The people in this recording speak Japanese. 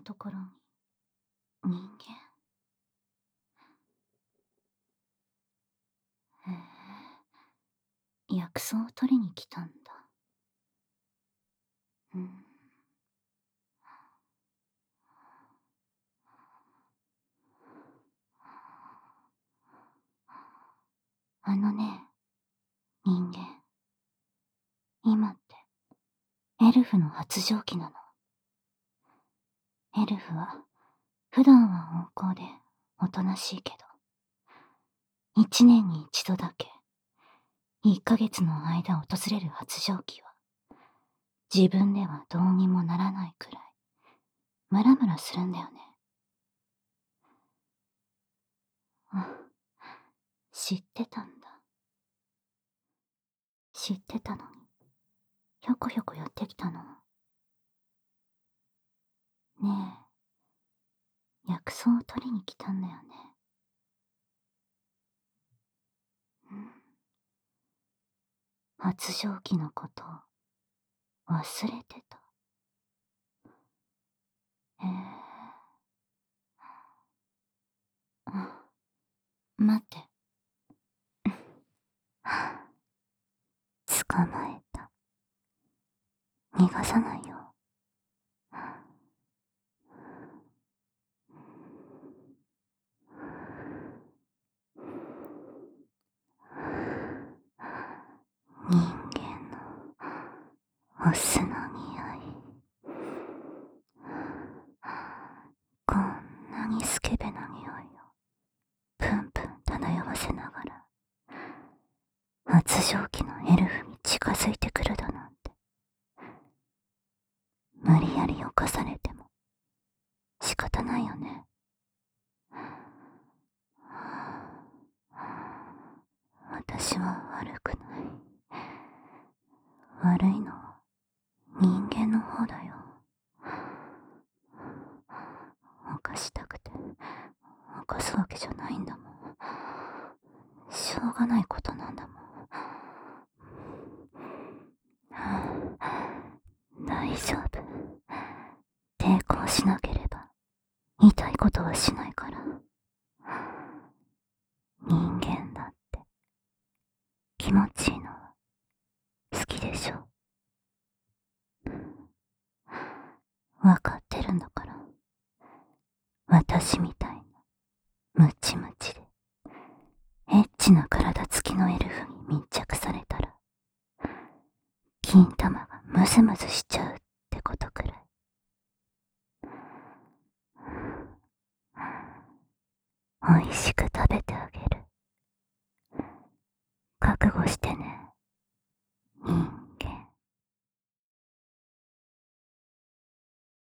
ところに人間。へえ、薬草を取りに来たんだ。うん。あのね、人間。今ってエルフの発情期なの。エルフは普段は温厚でおとなしいけど、一年に一度だけ、1ヶ月の間訪れる発情期は、自分ではどうにもならないくらい、ムラムラするんだよね。あ、知ってたんだ。知ってたのに、ひょこひょこやってきたの。ねえ、薬草を取りに来たんだよね。うん。発情期のことを忘れてた。へえ。待って。捕まえた。逃がさないよ。人間のオスの匂い。こんなにスケベな匂いをプンプン漂わせながら発情期のエルフに近づいてくるだなんて。無理やり犯されても仕方ないよね。私は悪くない。悪いのは人間の方だよ。犯したくて犯すわけじゃないんだもん。しょうがないことなんだもん。大丈夫。抵抗しなければ痛いことはしないから。人間だって気持ちいいのは好きでしょ。わかってるんだから。私みたいなムチムチでエッチな体つきのエルフに密着されたら金玉がムズムズしちゃうってことくらい。美味しく食べてあげる。覚悟してね。